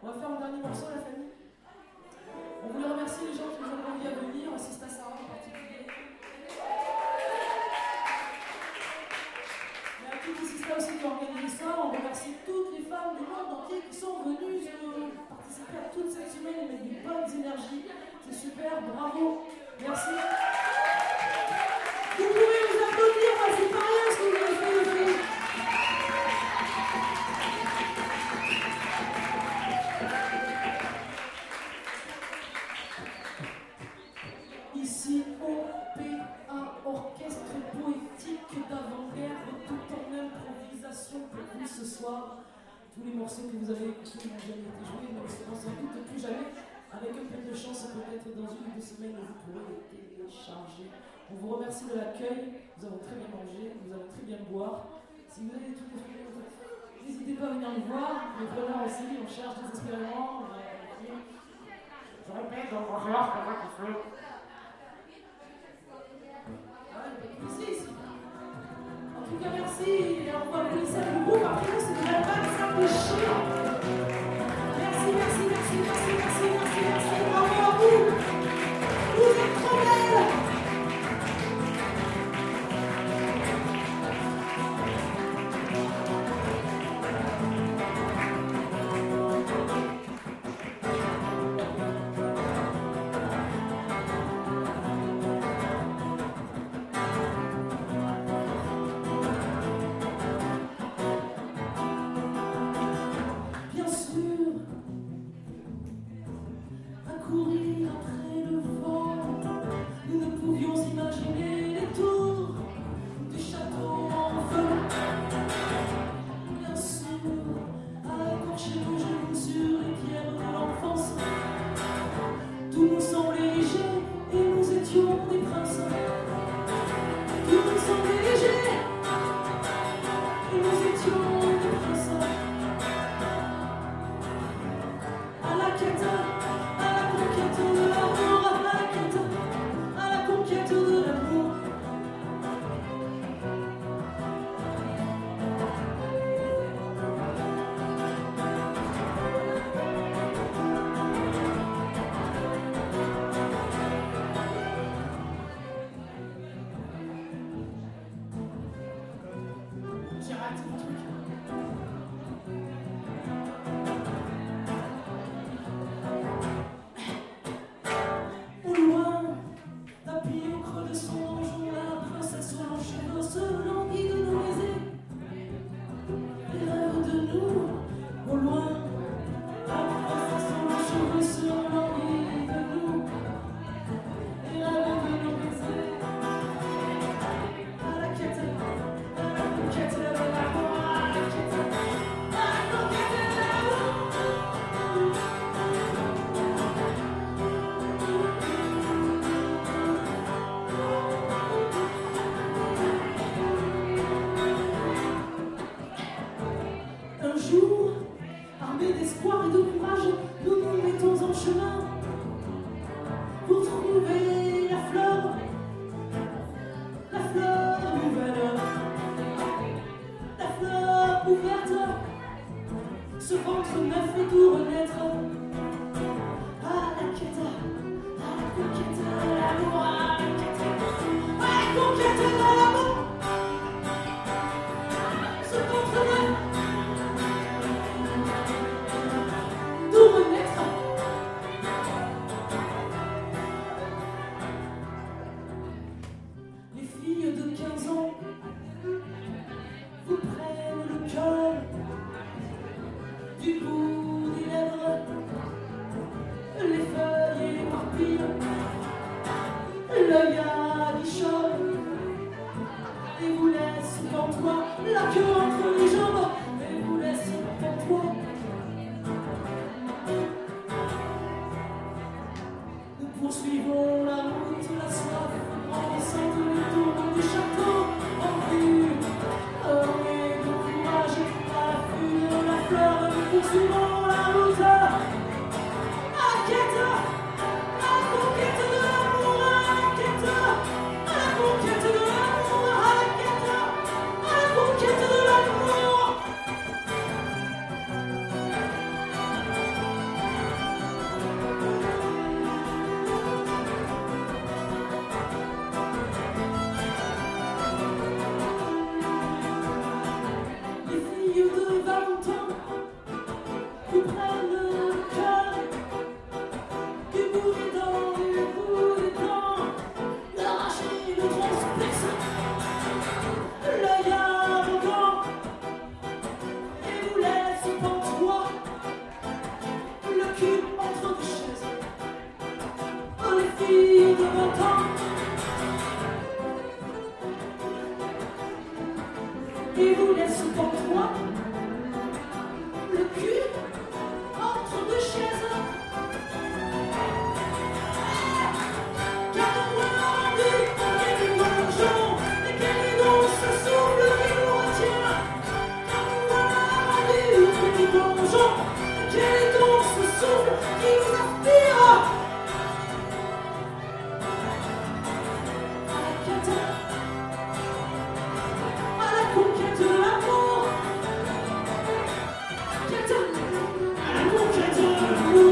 On va faire un dernier morceau, la famille. On voulait remercier les gens qui nous ont conviés à venir, Sista Sarah en particulier. Mais à toutes les sisters aussi qui ont organisé ça, on remercie toutes les femmes du monde entier qui sont venues participer à toute cette semaine avec des bonnes énergies. C'est super, bravo, merci. Vous pouvez vous applaudir, c'est pas rien ce que vous avez fait le film. Ici, OPA, orchestre poétique d'avant-guerre, tout en improvisation pour vous ce soir. Tous les morceaux que vous avez écoutés n'ont jamais été joués, mais ne sans doute plus jamais. Avec un peu de chance, peut-être dans une ou deux semaines, vous pourrez les télécharger. On vous remercie de l'accueil, nous avons très bien mangé, nous allons très bien boire. Si vous avez des trucs, n'hésitez pas à venir nous voir, les preneurs aussi, on cherche désespérément. Je répète, donc on cherche comment tu fais. Ah, il n'y a pas de plaisir ici. En tout cas, merci, et on va vous laisser avec le groupe, après nous, c'est de la balle, ça fait chier. Merci, merci, merci, merci, merci, merci, merci, bravo à vous. Vous êtes trop belles. Poursuivons la route, la soif, en descendant les tours du château, en vue, armés de courage, à la vue de la fleur, nous poursuivons Quel est donc ce souffle qui vous inspire? À la quête, à la conquête de l'amour. Quête, à la conquête de l'amour.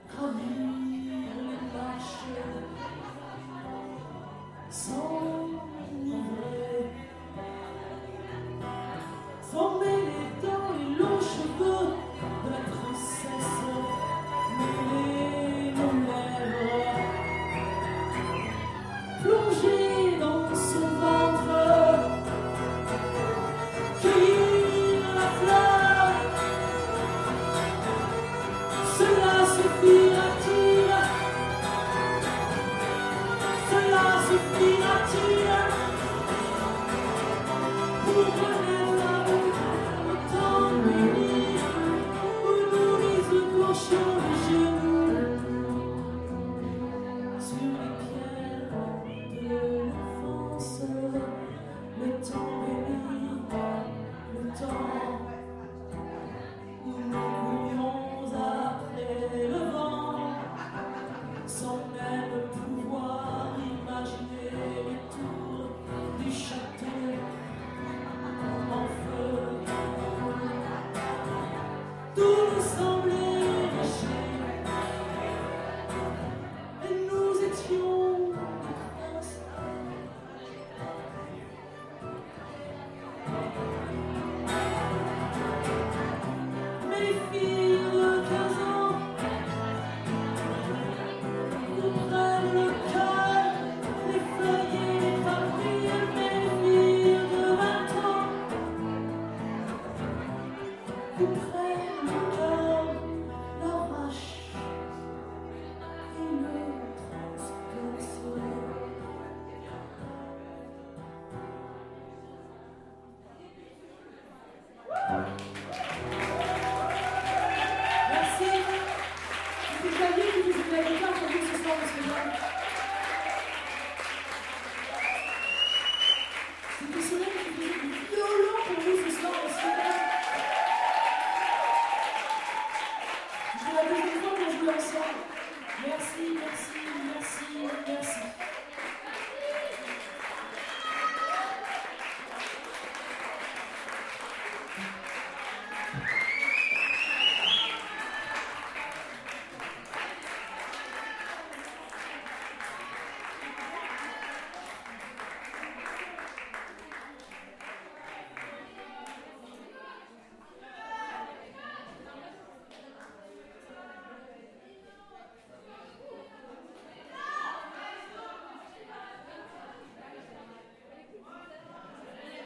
Gravir les marches sans